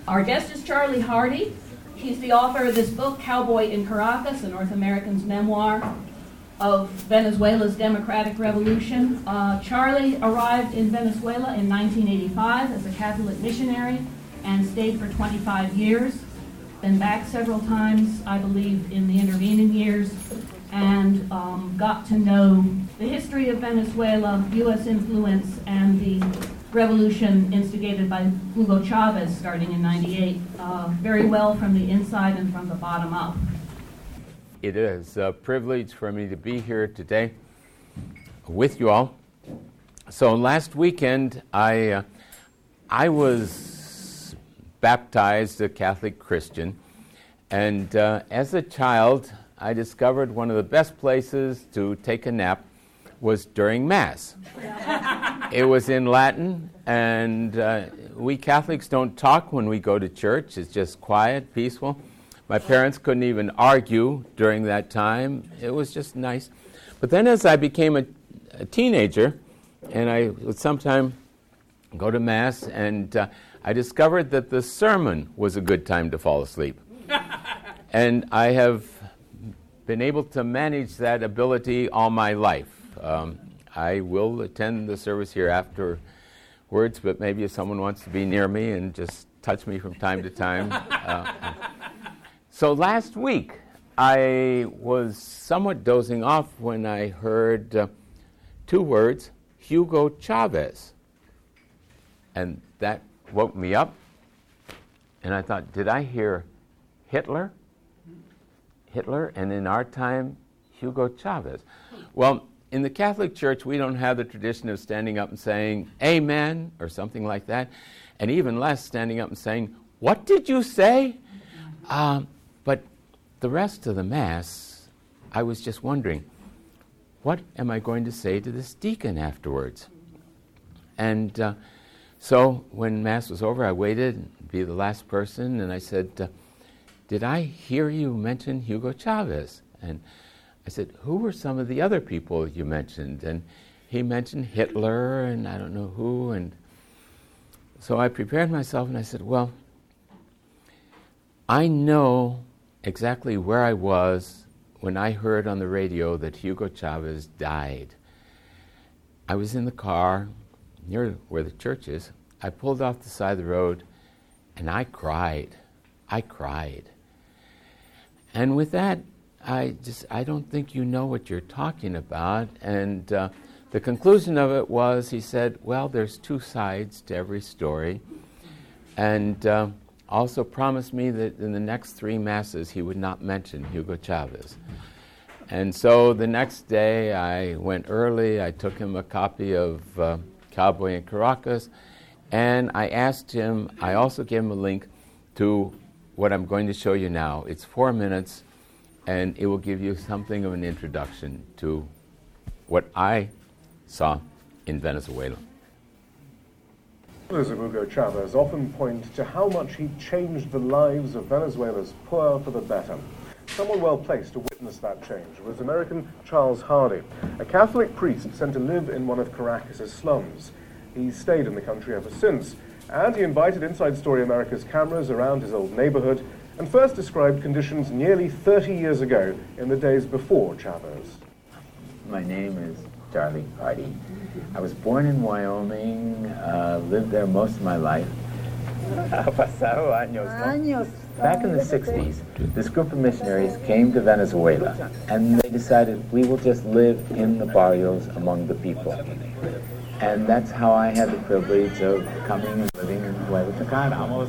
Our guest is Charlie Hardy. He's the author of this book, Cowboy in Caracas, a North American's memoir of Venezuela's democratic revolution. Charlie arrived in Venezuela in 1985 as a Catholic missionary and stayed for 25 years. Been back several times, I believe, in the intervening years, and got to know the history of Venezuela, U.S. influence, and the revolution instigated by Hugo Chavez starting in 98 very well from the inside and from the bottom up. It is a privilege for me to be here today with you all. So last weekend I was baptized a Catholic Christian, and as a child I discovered one of the best places to take a nap was during Mass. It was in Latin, and we Catholics don't talk when we go to church. It's just quiet, peaceful. My parents couldn't even argue during that time. It was just nice. But then as I became a teenager, and I would sometime go to Mass, and I discovered that the sermon was a good time to fall asleep. And I have been able to manage that ability all my life. I will attend the service here afterwards, but maybe if someone wants to be near me and just touch me from time to time. So last week, I was somewhat dozing off when I heard two words, Hugo Chavez. And that woke me up, and I thought, did I hear Hitler? Hitler, and in our time, Hugo Chavez. Well, in the Catholic Church, we don't have the tradition of standing up and saying, Amen, or something like that, and even less standing up and saying, what did you say? But the rest of the Mass, I was just wondering, what am I going to say to this deacon afterwards? And so when Mass was over, I waited to be the last person, and I said, did I hear you mention Hugo Chavez? And I said, who were some of the other people you mentioned? And he mentioned Hitler and I don't know who. And so I prepared myself and I said, well, I know exactly where I was when I heard on the radio that Hugo Chavez died. I was in the car near where the church is. I pulled off the side of the road and I cried. And with that, I don't think you know what you're talking about. And the conclusion of it was, he said, well, there's two sides to every story. And also promised me that in the next 3 Masses he would not mention Hugo Chavez. And so the next day I went early, I took him a copy of Cowboy in Caracas, and I asked him, I also gave him a link to what I'm going to show you now. It's 4 minutes, and it will give you something of an introduction to what I saw in Venezuela. Followers of Hugo Chavez often point to how much he changed the lives of Venezuela's poor for the better. Someone well placed to witness that change was American Charles Hardy, a Catholic priest sent to live in one of Caracas' slums. He's stayed in the country ever since, and he invited Inside Story America's cameras around his old neighborhood and first described conditions nearly 30 years ago in the days before Chavez. My name is Charlie Hardy. I was born in Wyoming, lived there most of my life. Back in the 60s, this group of missionaries came to Venezuela, and they decided we will just live in the barrios among the people. And that's how I had the privilege of coming and living in Huehuetacán.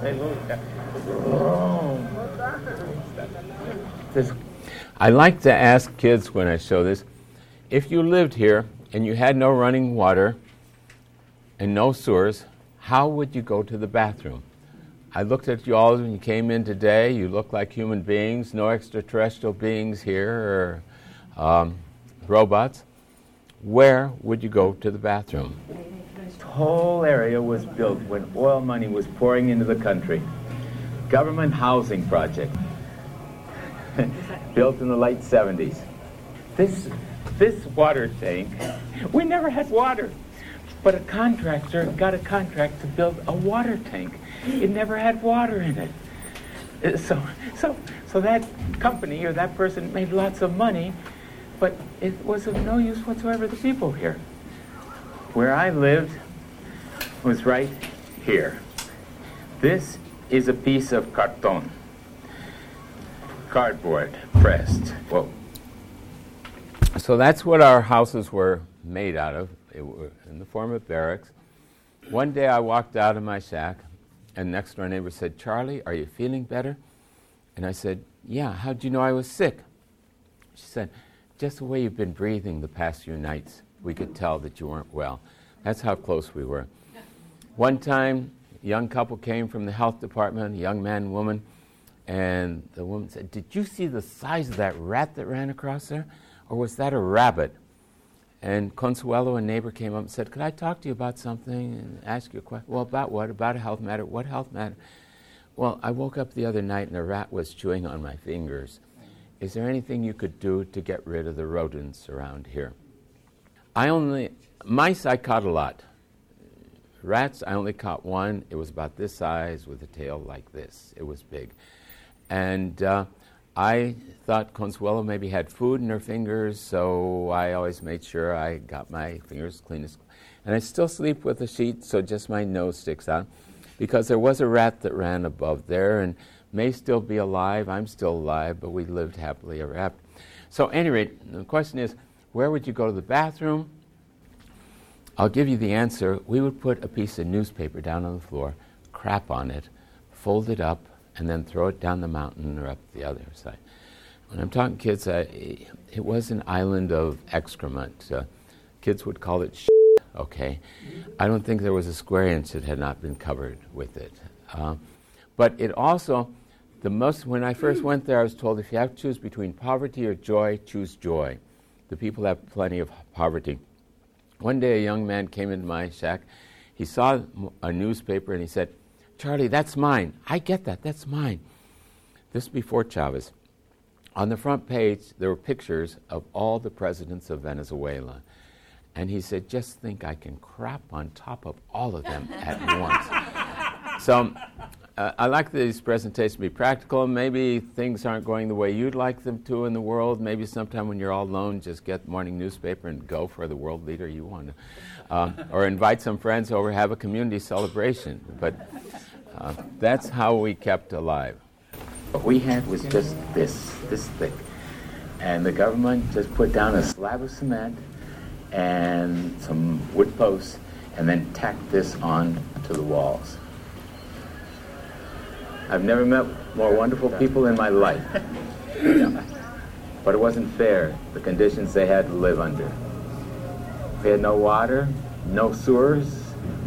I like to ask kids when I show this, if you lived here and you had no running water and no sewers, how would you go to the bathroom? I looked at you all when you came in today. You look like human beings, no extraterrestrial beings here or robots. Where would you go to the bathroom? This whole area was built when oil money was pouring into the country. Government housing project built in the late 70s. This water tank, we never had water. But a contractor got a contract to build a water tank. It never had water in it. So that company or that person made lots of money, but it was of no use whatsoever to the people here. Where I lived was right here. This is a piece of carton, cardboard pressed. Whoa. So that's what our houses were made out of. It were in the form of barracks. One day I walked out of my shack, and next door neighbor said, "Charlie, are you feeling better?" And I said, "Yeah, how'd you know I was sick?" She said, "Just the way you've been breathing the past few nights, we could tell that you weren't well." That's how close we were. One time, a young couple came from the health department, a young man and woman, and the woman said, "Did you see the size of that rat that ran across there? Or was that a rabbit?" And Consuelo, a neighbor, came up and said, "Could I talk to you about something and ask you a question?" "Well, about what? About a health matter." "What health matter?" "Well, I woke up the other night and a rat was chewing on my fingers. Is there anything you could do to get rid of the rodents around here?" Mice I caught a lot. Rats, I only caught one. It was about this size with a tail like this. It was big. And I thought Consuelo maybe had food in her fingers, so I always made sure I got my fingers clean. And I still sleep with a sheet, so just my nose sticks out, because there was a rat that ran above there and may still be alive. I'm still alive, but we lived happily ever after. So at any rate, the question is, where would you go to the bathroom? I'll give you the answer. We would put a piece of newspaper down on the floor, crap on it, fold it up, and then throw it down the mountain or up the other side. When I'm talking kids, it was an island of excrement. Kids would call it shit, okay? I don't think there was a square inch that had not been covered with it. But it also, when I first went there, I was told if you have to choose between poverty or joy, choose joy. The people have plenty of poverty. One day a young man came into my shack. He saw a newspaper and he said, "Charlie, that's mine." "I get that, that's mine." This is before Chavez. On the front page, there were pictures of all the presidents of Venezuela. And he said, "Just think I can crap on top of all of them at once." So I like these presentations to be practical. Maybe things aren't going the way you'd like them to in the world. Maybe sometime when you're all alone, just get the morning newspaper and go for the world leader you want to. Or invite some friends over, have a community celebration. But that's how we kept alive. What we had was just this thick. And the government just put down a slab of cement and some wood posts and then tacked this on to the walls. I've never met more wonderful people in my life. But it wasn't fair, the conditions they had to live under. We had no water, no sewers.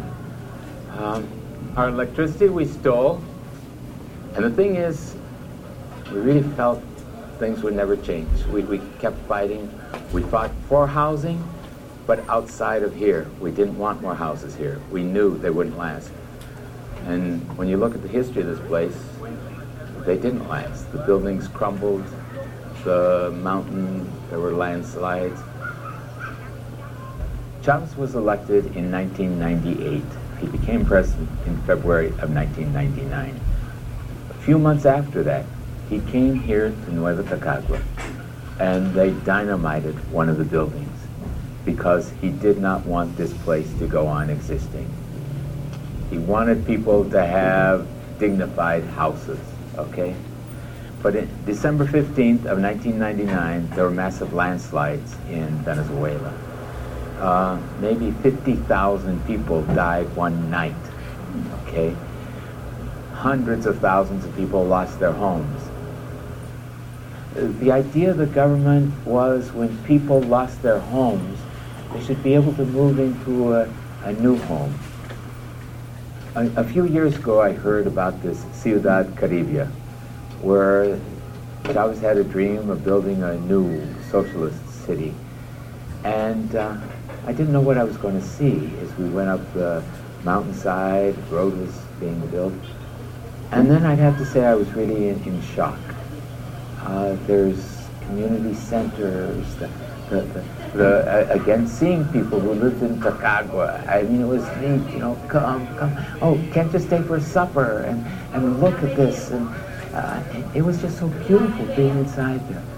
Our electricity we stole. And the thing is, we really felt things would never change. We kept fighting. We fought for housing, but outside of here. We didn't want more houses here. We knew they wouldn't last. And when you look at the history of this place, they didn't last. The buildings crumbled, the mountain, there were landslides. Chavez was elected in 1998. He became president in February of 1999. A few months after that, he came here to Nueva Tacagua, and they dynamited one of the buildings because he did not want this place to go on existing. He wanted people to have dignified houses, okay? But on December 15th of 1999, there were massive landslides in Venezuela. Maybe 50,000 people died one night, okay? Hundreds of thousands of people lost their homes. The idea of the government was when people lost their homes, they should be able to move into a new home. A few years ago, I heard about this Ciudad Caribia, where Chavez had a dream of building a new socialist city. And I didn't know what I was going to see as we went up the mountainside, the road was being built. And then I'd have to say I was really in shock. There's community centers, Again, seeing people who lived in Tacagua. I mean, it was neat, you know, come. Oh, can't you stay for supper? And look at this. And it was just so beautiful being inside there.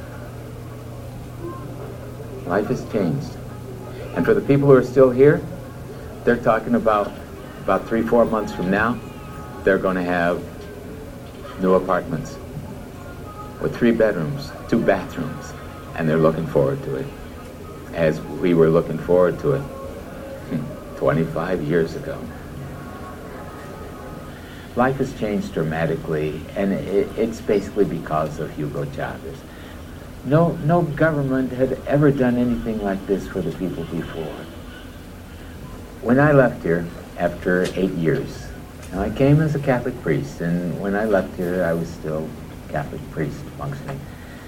Life has changed. And for the people who are still here, they're talking about 3-4 months from now, they're going to have new apartments with 3 bedrooms, 2 bathrooms, and they're looking forward to it, as we were looking forward to it 25 years ago. Life has changed dramatically, and it's basically because of Hugo Chavez. No government had ever done anything like this for the people before. When I left here, after 8 years, now I came as a Catholic priest, and when I left here, I was still Catholic priest functioning.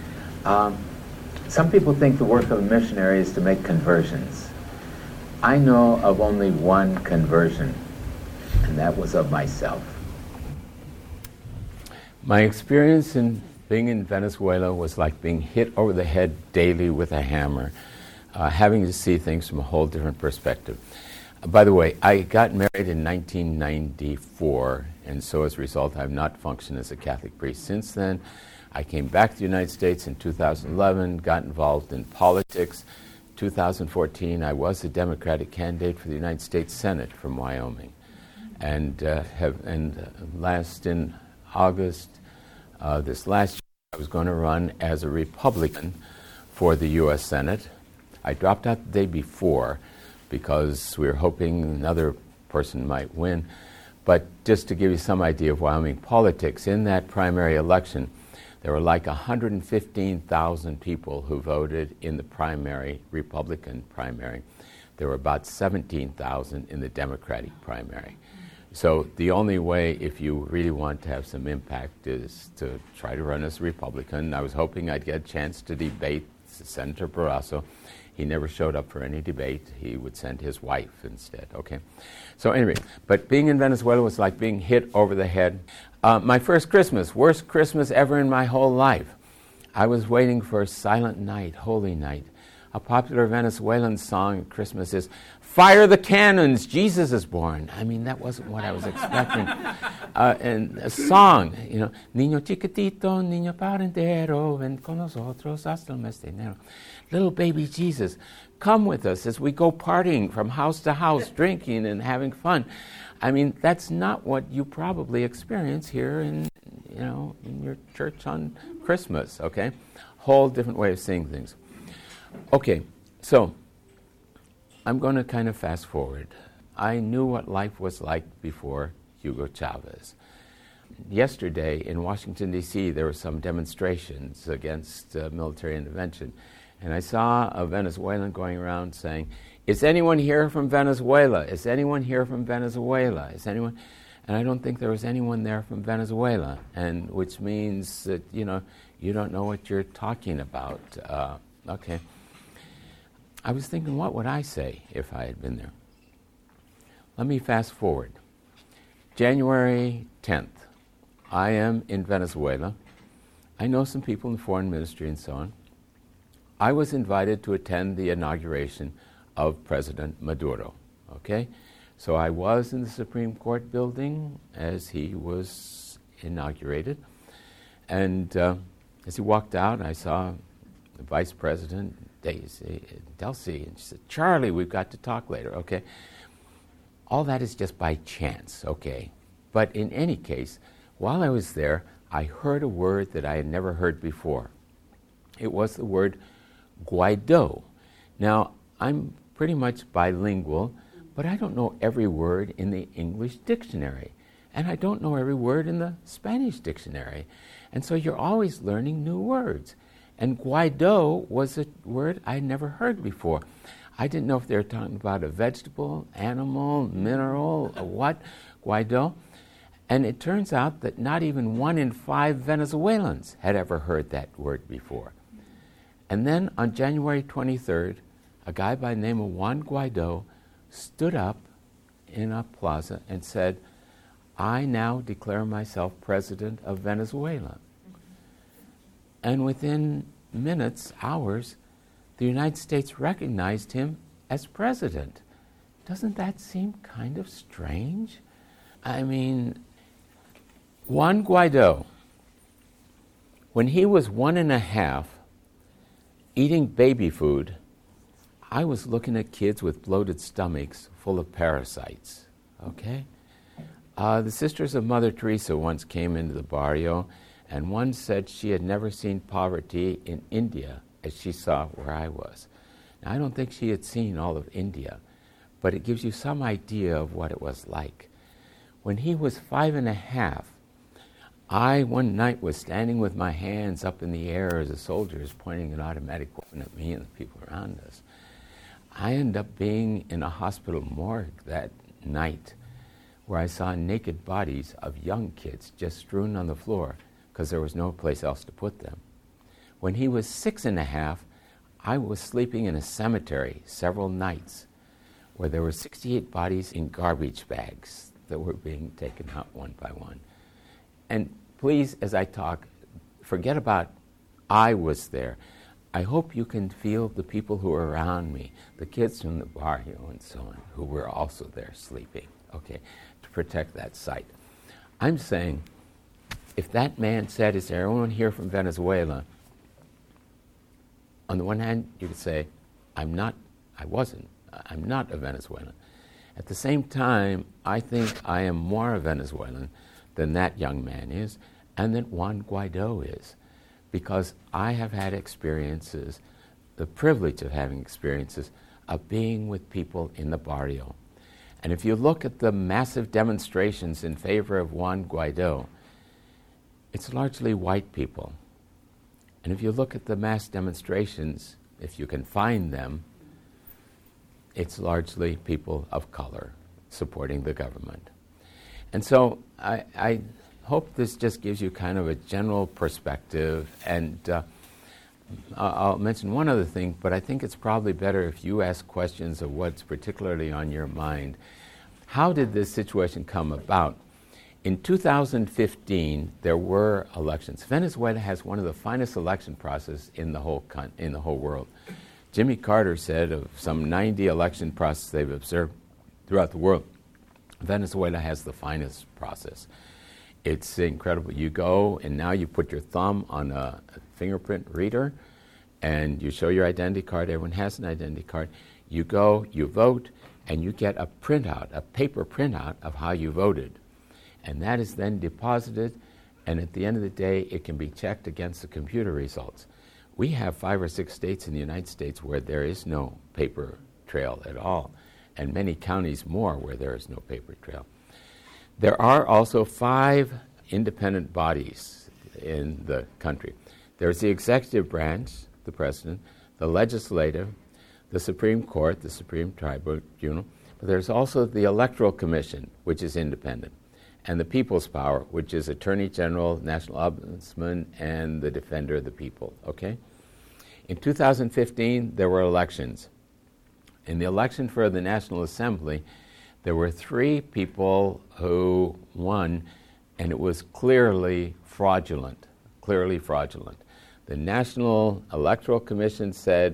Some people think the work of a missionary is to make conversions. I know of only one conversion, and that was of myself. My experience in being in Venezuela was like being hit over the head daily with a hammer, having to see things from a whole different perspective. By the way, I got married in 1994, and so as a result, I've not functioned as a Catholic priest since then. I came back to the United States in 2011, got involved in politics. 2014, I was a Democratic candidate for the United States Senate from Wyoming, and last in August this last year, I was going to run as a Republican for the U.S. Senate. I dropped out the day before because we were hoping another person might win. But just to give you some idea of Wyoming politics, in that primary election, there were like 115,000 people who voted in the primary, Republican primary. There were about 17,000 in the Democratic primary. So the only way, if you really want to have some impact, is to try to run as a Republican. I was hoping I'd get a chance to debate Senator Barrasso. He never showed up for any debate. He would send his wife instead, okay? So anyway, but being in Venezuela was like being hit over the head. My first Christmas, worst Christmas ever in my whole life. I was waiting for Silent Night, Holy Night. A popular Venezuelan song at Christmas is, "Fire the cannons, Jesus is born." I mean, that wasn't what I was expecting. And a song, you know, "Niño chiquitito, niño parentero, ven con nosotros hasta el mes de enero." Little baby Jesus, come with us as we go partying from house to house, drinking and having fun. I mean, that's not what you probably experience here in your church on Christmas, okay? Whole different way of seeing things. Okay, so I'm going to kind of fast forward. I knew what life was like before Hugo Chavez. Yesterday in Washington, D.C., there were some demonstrations against military intervention. And I saw a Venezuelan going around saying, "Is anyone here from Venezuela? Is anyone here from Venezuela? Is anyone?" And I don't think there was anyone there from Venezuela, and which means that, you don't know what you're talking about. Okay. I was thinking, what would I say if I had been there? Let me fast forward. January 10th, I am in Venezuela. I know some people in the foreign ministry and so on. I was invited to attend the inauguration of President Maduro, okay? So I was in the Supreme Court building as he was inaugurated. And as he walked out, I saw the Vice President, Delcy, and she said, "Charlie, we've got to talk later," okay? All that is just by chance, okay? But in any case, while I was there, I heard a word that I had never heard before. It was the word Guaido. Now, I'm pretty much bilingual, but I don't know every word in the English dictionary, and I don't know every word in the Spanish dictionary. And so you're always learning new words. And Guaido was a word I'd never heard before. I didn't know if they were talking about a vegetable, animal, mineral, or what, Guaido. And it turns out that not even 1 in 5 Venezuelans had ever heard that word before. And then on January 23rd, a guy by the name of Juan Guaido stood up in a plaza and said, "I now declare myself president of Venezuela." And within minutes, hours, the United States recognized him as president. Doesn't that seem kind of strange? I mean, Juan Guaido, when he was 1.5, eating baby food, I was looking at kids with bloated stomachs full of parasites, okay? The Sisters of Mother Teresa once came into the barrio, and one said she had never seen poverty in India as she saw where I was. Now, I don't think she had seen all of India, but it gives you some idea of what it was like. When he was 5.5, I one night was standing with my hands up in the air as a soldier is pointing an automatic weapon at me and the people around us. I ended up being in a hospital morgue that night where I saw naked bodies of young kids just strewn on the floor because there was no place else to put them. When he was 6.5, I was sleeping in a cemetery several nights where there were 68 bodies in garbage bags that were being taken out one by one. And please, as I talk, forget about I was there. I hope you can feel the people who are around me, the kids from the barrio and so on, who were also there sleeping, okay, to protect that site. I'm saying, if that man said, is there anyone here from Venezuela? On the one hand, you could say, I'm not a Venezuelan. At the same time, I think I am more a Venezuelan than that young man is, and that Juan Guaido is, because I have had experiences, the privilege of having experiences, of being with people in the barrio. And if you look at the massive demonstrations in favor of Juan Guaido, it's largely white people. And if you look at the mass demonstrations, if you can find them, it's largely people of color supporting the government. And so I hope this just gives you kind of a general perspective. And I'll mention one other thing, but I think it's probably better if you ask questions of what's particularly on your mind. How did this situation come about? In 2015, there were elections. Venezuela has one of the finest election processes in the whole world. Jimmy Carter said of some 90 election processes they've observed throughout the world, Venezuela has the finest process. It's incredible. You go and now you put your thumb on a fingerprint reader and you show your identity card. Everyone has an identity card. You go, you vote, and you get a printout, a paper printout of how you voted. And that is then deposited, and at the end of the day, it can be checked against the computer results. We have 5 or 6 states in the United States where there is no paper trail at all, and many counties more where there is no paper trail. There are also 5 independent bodies in the country. There's the executive branch, the president, the legislative, the Supreme Court, the Supreme Tribunal, but there's also the Electoral Commission, which is independent, and the People's Power, which is Attorney General, National Ombudsman, and the Defender of the People, okay? In 2015, there were elections. In the election for the National Assembly, there were 3 people who won, and it was clearly fraudulent, The National Electoral Commission said,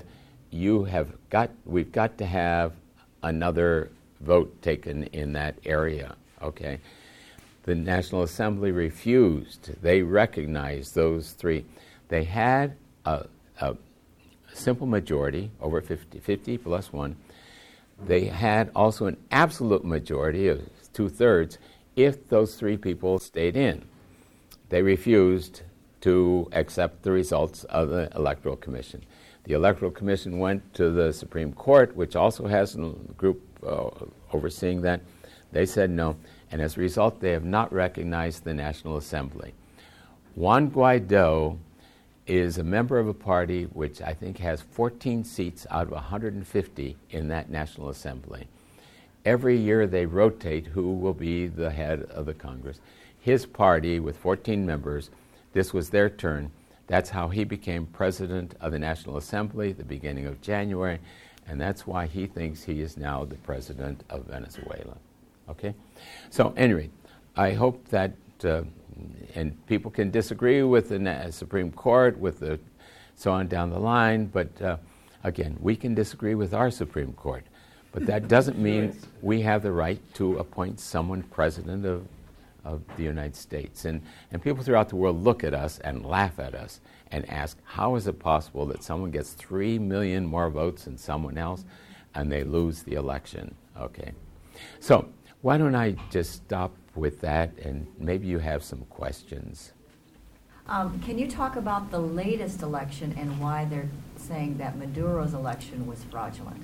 we've got to have another vote taken in that area, okay? The National Assembly refused. They recognized those 3. They had a simple majority, over 50 plus 1. They had also an absolute majority of 2/3 if those 3 people stayed in. They refused to accept the results of the Electoral Commission. The Electoral Commission went to the Supreme Court, which also has a group overseeing that. They said no, and as a result, they have not recognized the National Assembly. Juan Guaido is a member of a party which I think has 14 seats out of 150 in that National Assembly. Every year they rotate who will be the head of the Congress. His party, with 14 members, this was their turn. That's how he became president of the National Assembly at the beginning of January, and that's why he thinks he is now the president of Venezuela. Okay? So anyway, I hope that, and people can disagree with the Supreme Court, with the so on down the line, but Again, we can disagree with our Supreme Court, but that doesn't mean we have the right to appoint someone president of the United States. And people throughout the world look at us and laugh at us and ask, how is it possible that someone gets 3 million more votes than someone else and they lose the election? Okay. So why don't I just stop with that, and maybe you have some questions. Can you talk about the latest election and why they're saying that Maduro's election was fraudulent?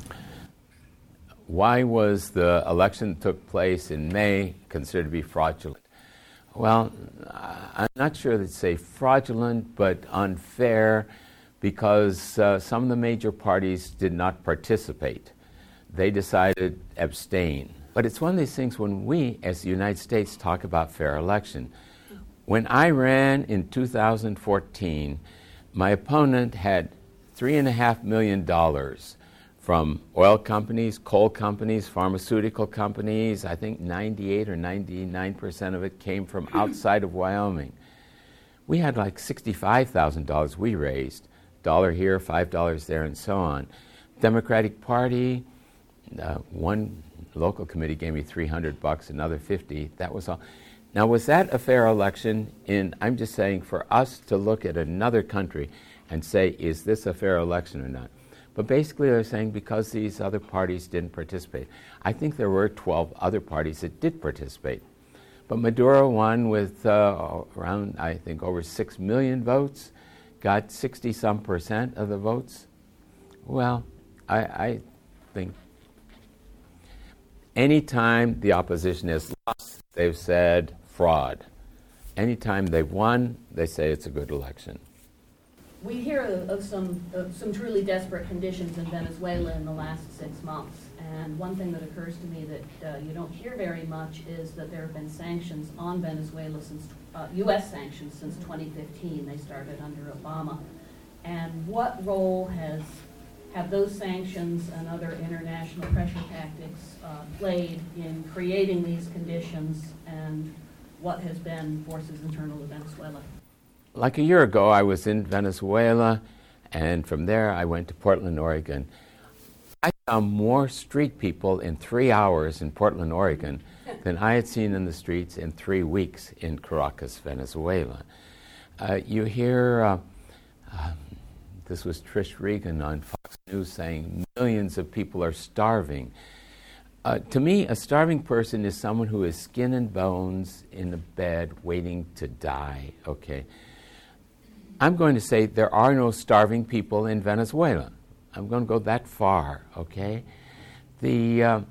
Why was the election that took place in May considered to be fraudulent? Well, I'm not sure they'd say fraudulent, but unfair, because some of the major parties did not participate. They decided abstain. But it's one of these things when we, as the United States, talk about fair election. When I ran in 2014, my opponent had $3.5 million from oil companies, coal companies, pharmaceutical companies. I think 98 or 99% of it came from outside of Wyoming. We had like $65,000 we raised, $1 here, $5 there, and so on. Democratic Party, one local committee gave me $300, another $50. That was all. Now, was that a fair election? I'm just saying, for us to look at another country and say, is this a fair election or not? But basically, they're saying because these other parties didn't participate. I think there were 12 other parties that did participate. But Maduro won with around, I think, over 6 million votes, got 60-some% of the votes. Well, I think anytime the opposition has lost, they've said fraud. Anytime they've won, they say it's a good election. We hear of some truly desperate conditions in Venezuela in the last 6 months. And one thing that occurs to me that you don't hear very much is that there have been sanctions on Venezuela since, U.S. sanctions since 2015. They started under Obama. And what role have those sanctions and other international pressure tactics played in creating these conditions, and what has been forces internal to Venezuela? Like a year ago, I was in Venezuela, and from there I went to Portland, Oregon. I saw more street people in 3 hours in Portland, Oregon than I had seen in the streets in 3 weeks in Caracas, Venezuela. You hear, this was Trish Regan on Fox News saying millions of people are starving. To me, a starving person is someone who is skin and bones in a bed waiting to die, okay? I'm going to say there are no starving people in Venezuela. I'm going to go that far, okay? The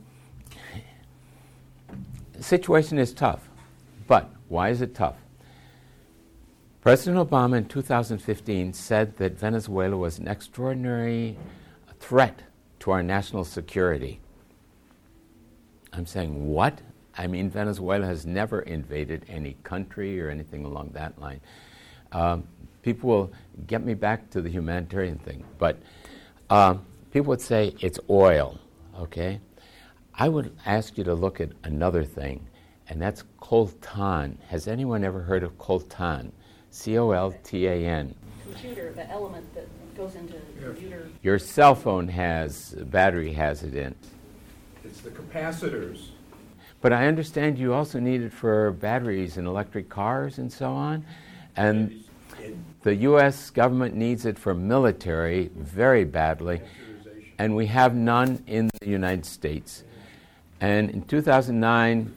situation is tough, but why is it tough? President Obama in 2015 said that Venezuela was an extraordinary threat to our national security. I'm saying, what? I mean, Venezuela has never invaded any country or anything along that line. People will get me back to the humanitarian thing, but people would say it's oil, okay? I would ask you to look at another thing, and that's coltan. Has anyone ever heard of coltan? C-O-L-T-A-N. Computer, the element that goes into the computer. Your cell phone battery has it in. It's the capacitors. But I understand you also need it for batteries in electric cars and so on. And the U.S. government needs it for military very badly, and we have none in the United States. And in 2009,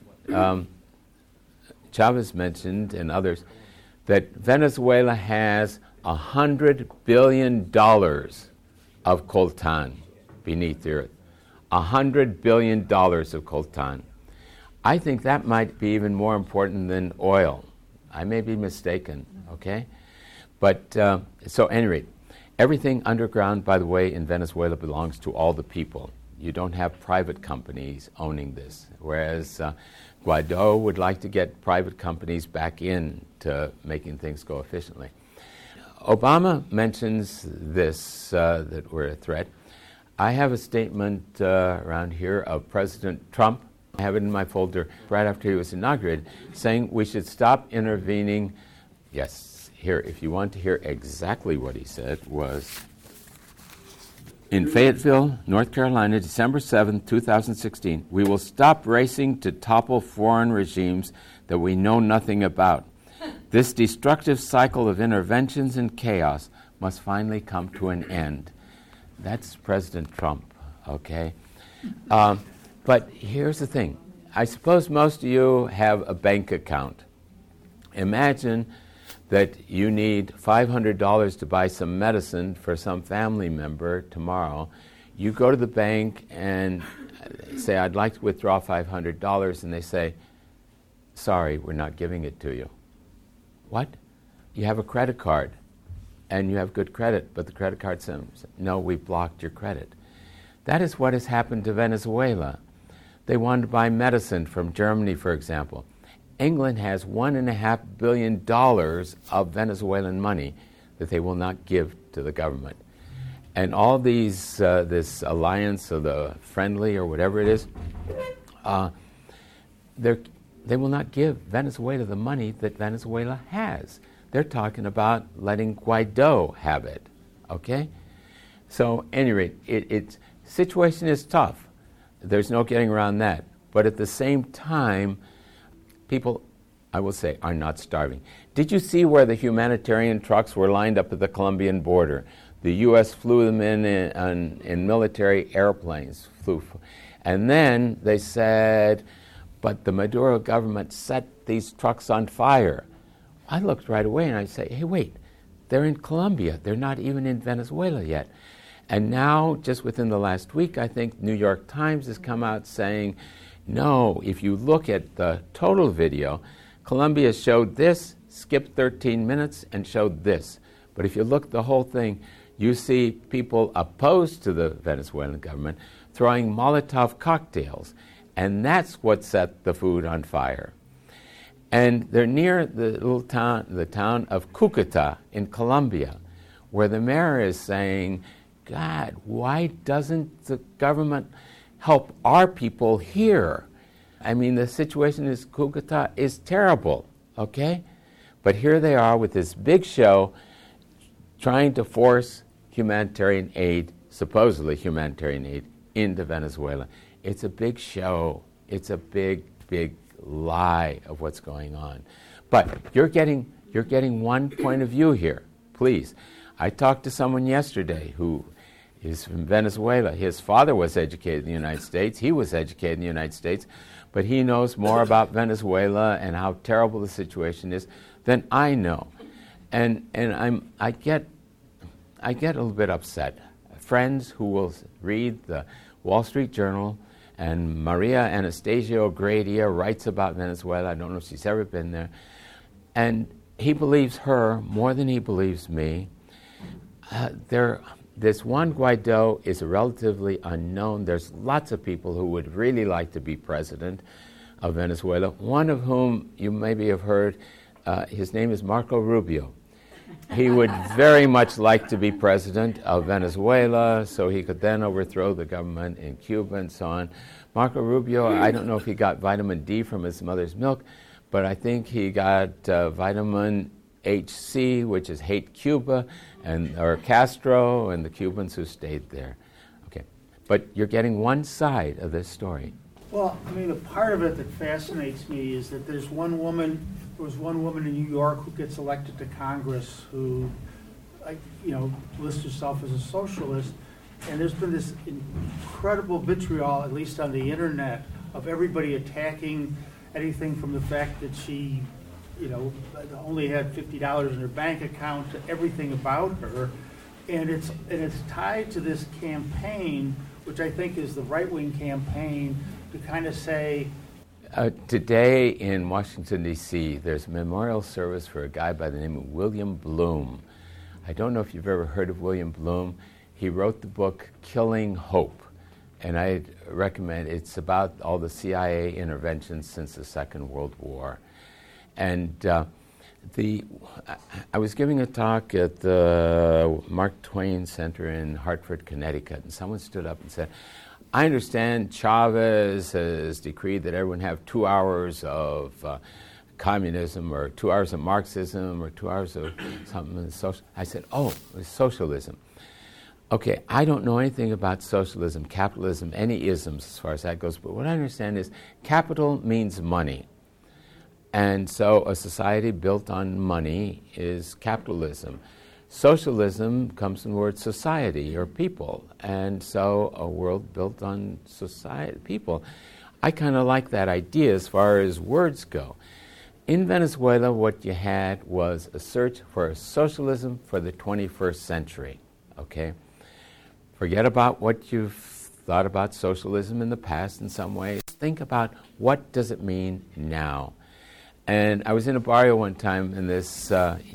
Chavez mentioned, and others, that Venezuela has $100 billion of coltan beneath the earth. $100 billion of coltan. I think that might be even more important than oil. I may be mistaken, okay? But, so anyway, everything underground, by the way, in Venezuela belongs to all the people. You don't have private companies owning this, whereas Guaido would like to get private companies back in to making things go efficiently. Obama mentions this, that we're a threat. I have a statement around here of President Trump. I have it in my folder right after he was inaugurated, saying we should stop intervening. Yes, here, if you want to hear exactly what he said, was In Fayetteville, North Carolina, December 7, 2016, we will stop racing to topple foreign regimes that we know nothing about. This destructive cycle of interventions and chaos must finally come to an end. That's President Trump, okay? But here's the thing. I suppose most of you have a bank account. Imagine that you need $500 to buy some medicine for some family member tomorrow. You go to the bank and say, I'd like to withdraw $500, and they say, sorry, we're not giving it to you. What? You have a credit card, and you have good credit, but the credit card says, no, we blocked your credit. That is what has happened to Venezuela. They wanted to buy medicine from Germany, for example. England has $1.5 billion of Venezuelan money that they will not give to the government. And all these, this alliance of the friendly or whatever it is, they will not give Venezuela the money that Venezuela has. They're talking about letting Guaido have it, okay? So, at any rate, situation is tough. There's no getting around that. But at the same time, people, I will say, are not starving. Did you see where the humanitarian trucks were lined up at the Colombian border? The U.S. flew them in military airplanes. And then they said, but the Maduro government set these trucks on fire. I looked right away and I say, hey, wait, they're in Colombia. They're not even in Venezuela yet. And now, just within the last week, I think New York Times has come out saying, no, if you look at the total video, Colombia showed this, skipped 13 minutes, and showed this. But if you look at the whole thing, you see people opposed to the Venezuelan government throwing Molotov cocktails. And that's what set the food on fire. And they're near the town of Cúcuta in Colombia, where the mayor is saying, God, why doesn't the government help our people here? I mean, the situation in Cúcuta is terrible, okay? But here they are with this big show trying to force humanitarian aid, supposedly humanitarian aid, into Venezuela. It's a big show. It's a big, big lie of what's going on. But you're getting one point of view here, please. I talked to someone yesterday who is from Venezuela. His father was educated in the United States. He was educated in the United States. But he knows more about Venezuela and how terrible the situation is than I know. And I get a little bit upset. Friends who will read the Wall Street Journal, and Maria Anastasia Ogradia writes about Venezuela. I don't know if she's ever been there. And he believes her more than he believes me. This Juan Guaido is relatively unknown. There's lots of people who would really like to be president of Venezuela, one of whom you maybe have heard. His name is Marco Rubio. He would very much like to be president of Venezuela so he could then overthrow the government in Cuba and so on. Marco Rubio, I don't know if he got vitamin D from his mother's milk, but I think he got vitamin HC, which is hate Cuba, or Castro and the Cubans who stayed there. Okay, but you're getting one side of this story. Well, I mean, a part of it that fascinates me is that there was one woman in New York who gets elected to Congress who, lists herself as a socialist, and there's been this incredible vitriol, at least on the internet, of everybody attacking anything from the fact that she, only had $50 in her bank account to everything about her, and it's tied to this campaign, which I think is the right-wing campaign, to kind of say. Today in Washington, D.C., there's a memorial service for a guy by the name of William Bloom. I don't know if you've ever heard of William Bloom. He wrote the book Killing Hope, and I recommend it. It's about all the CIA interventions since the Second World War. And I was giving a talk at the Mark Twain Center in Hartford, Connecticut, and someone stood up and said, I understand Chavez has decreed that everyone have 2 hours of communism or 2 hours of Marxism or 2 hours of something social. I said, oh, it was socialism. Okay, I don't know anything about socialism, capitalism, any isms as far as that goes, but what I understand is capital means money. And so a society built on money is capitalism. Socialism comes from the word society or people, and so a world built on society, people. I kind of like that idea as far as words go. In Venezuela, what you had was a search for a socialism for the 21st century, okay? Forget about what you've thought about socialism in the past in some ways. Think about what does it mean now. And I was in a barrio one time, and this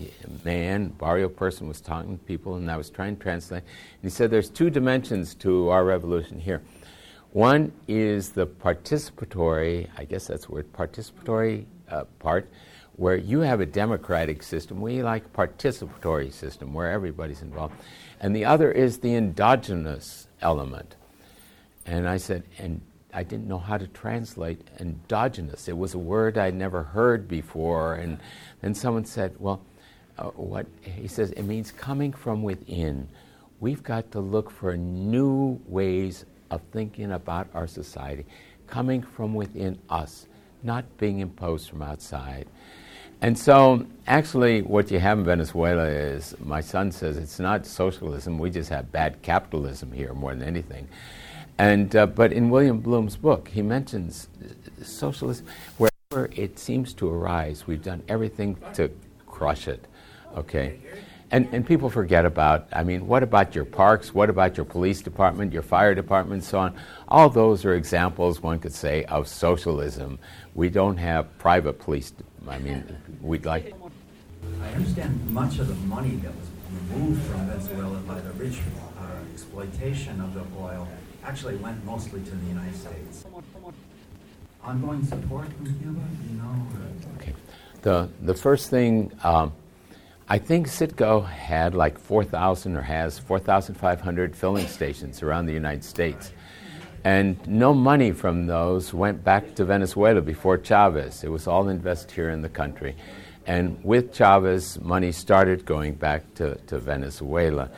barrio person was talking to people, and I was trying to translate. And he said there's two dimensions to our revolution here. One is the participatory, I guess that's the word, participatory part, where you have a democratic system. We like a participatory system where everybody's involved. And the other is the endogenous element. And I said, and I didn't know how to translate endogenous. It was a word I'd never heard before. And then someone said, well, what? He says, it means coming from within. We've got to look for new ways of thinking about our society, coming from within us, not being imposed from outside. And so, actually, what you have in Venezuela is, my son says, it's not socialism, we just have bad capitalism here more than anything. And but in William Bloom's book, he mentions socialism, wherever it seems to arise, we've done everything to crush it, okay? And people forget about, I mean, what about your parks? What about your police department, your fire department, and so on? All those are examples, one could say, of socialism. We don't have private police. I mean, we'd like... I understand much of the money that was removed from Venezuela by the rich exploitation of the oil actually went mostly to the United States. Ongoing support from Cuba, you know? Okay. The first thing... I think Citgo had like 4,000 or has 4,500 filling stations around the United States. And no money from those went back to Venezuela before Chavez. It was all invested here in the country. And with Chavez, money started going back to Venezuela.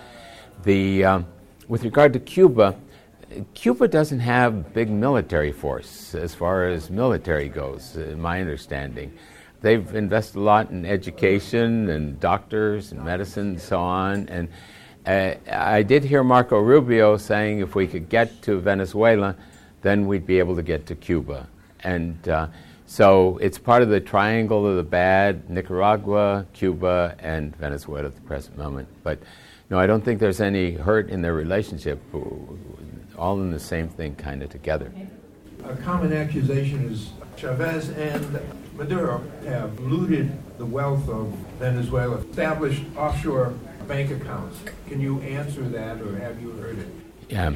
With regard to Cuba, Cuba doesn't have big military force as far as military goes, in my understanding. They've invested a lot in education and doctors and medicine and so on. And I did hear Marco Rubio saying if we could get to Venezuela, then we'd be able to get to Cuba. And so it's part of the triangle of the bad, Nicaragua, Cuba, and Venezuela at the present moment. But no, I don't think there's any hurt in their relationship, all in the same thing kind of together. A common accusation is Chavez and Maduro have looted the wealth of Venezuela, established offshore bank accounts. Can you answer that, or have you heard it? Yeah.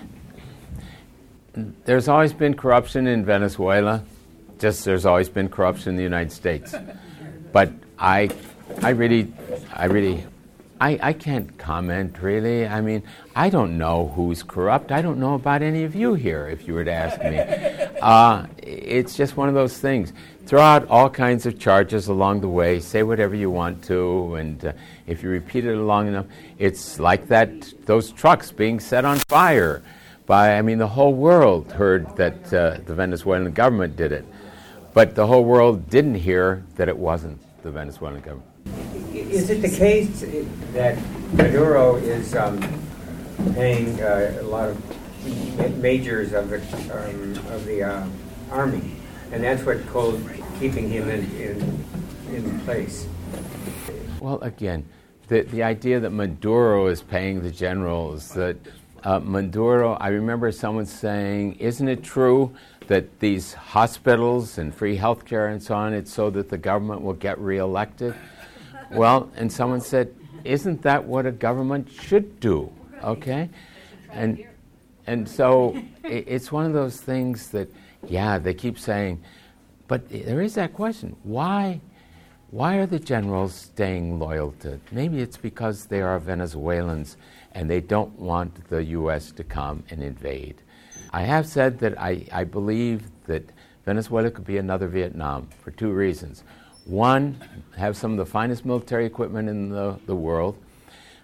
There's always been corruption in Venezuela, just there's always been corruption in the United States. But I can't comment, really. I mean, I don't know who's corrupt. I don't know about any of you here, if you were to ask me. It's just one of those things. Throw out all kinds of charges along the way, say whatever you want to, and if you repeat it long enough, it's like those trucks being set on fire by, the whole world heard that the Venezuelan government did it. But the whole world didn't hear that it wasn't the Venezuelan government. Is it the case that Maduro is paying a lot of majors of the army, and that's what keeping him in place? Well, again, the idea that Maduro is paying the generals, that Maduro, I remember someone saying, isn't it true that these hospitals and free health care and so on, it's so that the government will get reelected? Well, and someone said, isn't that what a government should do? Okay? And so it's one of those things that, yeah, they keep saying, but there is that question, why are the generals staying loyal to it? Maybe it's because they are Venezuelans and they don't want the U.S. to come and invade. I have said that I believe that Venezuela could be another Vietnam for two reasons. One, have some of the finest military equipment in the world.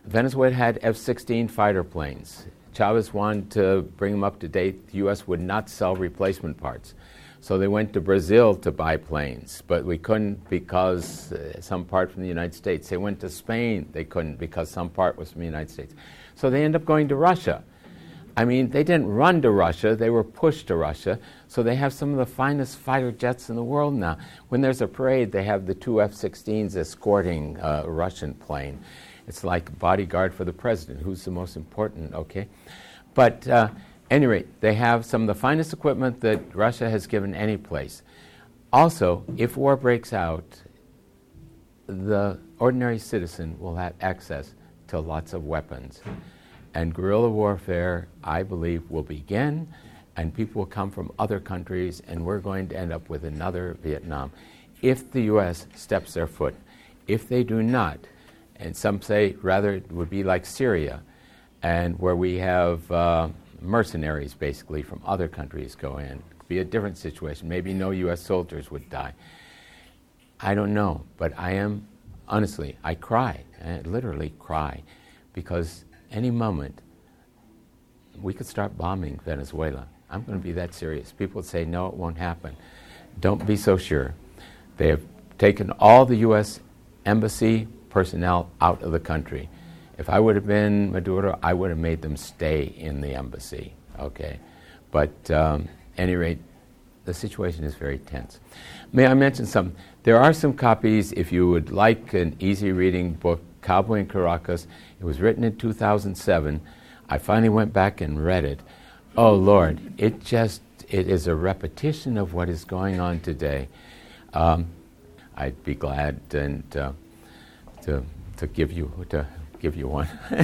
Venezuela had F-16 fighter planes. Chavez wanted to bring them up to date. The U.S. would not sell replacement parts. So they went to Brazil to buy planes, but we couldn't because some part from the United States. They went to Spain. They couldn't because some part was from the United States. So they ended up going to Russia. I mean, they didn't run to Russia. They were pushed to Russia. So they have some of the finest fighter jets in the world now. When there's a parade, they have the 2 F-16s escorting a Russian plane. It's like bodyguard for the president. Who's the most important, okay? But anyway, they have some of the finest equipment that Russia has given any place. Also, if war breaks out, the ordinary citizen will have access to lots of weapons. And guerrilla warfare, I believe, will begin, and people will come from other countries, and we're going to end up with another Vietnam if the U.S. steps their foot. If they do not, and some say rather it would be like Syria, and where we have mercenaries basically from other countries go in. It could be a different situation. Maybe no U.S. soldiers would die. I don't know, but I am, honestly, I cry, I literally cry, because any moment we could start bombing Venezuela. I'm going to be that serious. People would say, no, it won't happen. Don't be so sure. They have taken all the U.S. embassy personnel out of the country. If I would have been Maduro, I would have made them stay in the embassy, okay? But at any rate, the situation is very tense. May I mention something? There are some copies, if you would like an easy reading book, Cowboy in Caracas. It was written in 2007. I finally went back and read it. Oh, Lord, it is a repetition of what is going on today. I'd be glad and to give you one.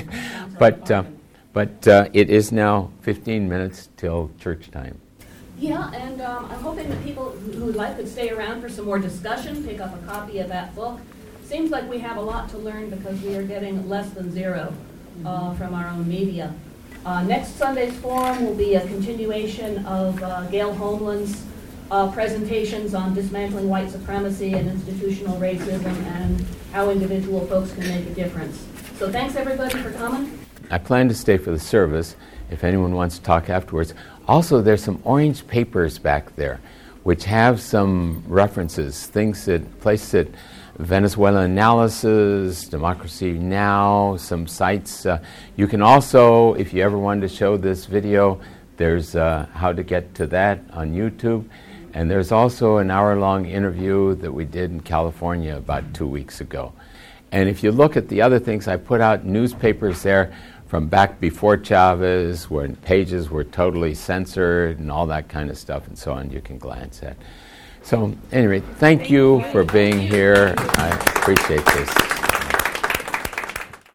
but it is now 15 minutes till church time. Yeah, and I'm hoping that people who would like could stay around for some more discussion, pick up a copy of that book. Seems like we have a lot to learn because we are getting less than zero from our own media. Next Sunday's forum will be a continuation of Gail Homeland's presentations on dismantling white supremacy and institutional racism and how individual folks can make a difference. So thanks everybody for coming. I plan to stay for the service if anyone wants to talk afterwards. Also, there's some orange papers back there which have some references, places that Venezuela Analysis, Democracy Now!, some sites. You can also, if you ever wanted to show this video, there's how to get to that on YouTube. And there's also an hour-long interview that we did in California about 2 weeks ago. And if you look at the other things, I put out newspapers there from back before Chavez, where pages were totally censored and all that kind of stuff and so on, you can glance at. So anyway, thank you for being here. I appreciate this.